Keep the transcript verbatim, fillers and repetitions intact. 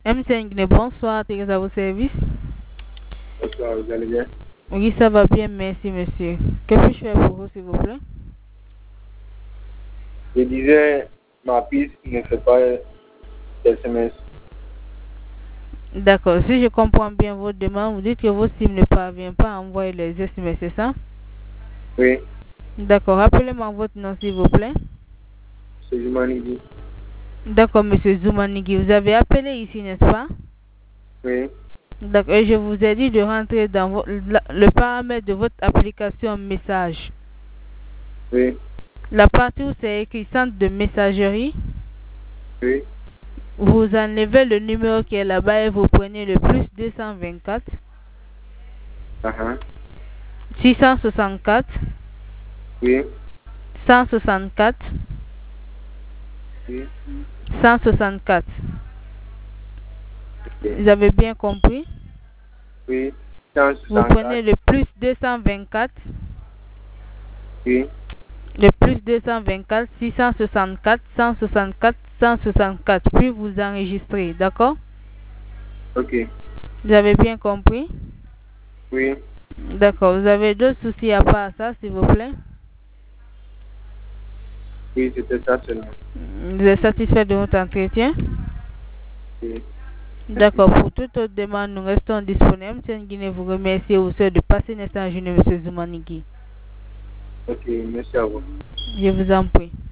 M C N Guinée, bonsoir, Thérèse à vos services. Bonsoir, vous allez bien? Oui, ça va bien, merci monsieur. Que puis-je faire pour vous, s'il vous plaît? Je disais, ma piste ne fait pas S M S. D'accord, si je comprends bien votre demande, vous dites que votre SIM ne parvient pas à envoyer les S M S, c'est ça? Oui. D'accord, rappelez-moi votre nom, s'il vous plaît. C'est Jumanidi. D'accord, monsieur Zoumanigi, vous avez appelé ici, n'est-ce pas? Oui. D'accord, et je vous ai dit de rentrer dans vo la, le paramètre de votre application message. Oui. La partie où c'est écrit centre de messagerie. Oui. Vous enlevez le numéro qui est là-bas et vous prenez le plus deux cent vingt-quatre. Uh-huh. six cent soixante-quatre. Oui. cent soixante-quatre. Oui. cent soixante-quatre. Okay. Vous avez bien compris? Oui. cent soixante-quatre. Vous prenez le plus deux cent vingt-quatre. Oui. Le plus deux cent vingt-quatre, six cent soixante-quatre, cent soixante-quatre, cent soixante-quatre. Puis vous enregistrez, d'accord? Ok. Vous avez bien compris? Oui. D'accord. Vous avez d'autres soucis à part ça, s'il vous plaît? Oui, c'était ça seulement. Vous êtes satisfait de votre entretien? Oui. D'accord. Pour toute autre demande, nous restons disponibles. M. Guinée vous remercie au souhait de passer une excellente journée, M. Zoumanigi. Ok, merci à vous. Je vous en prie.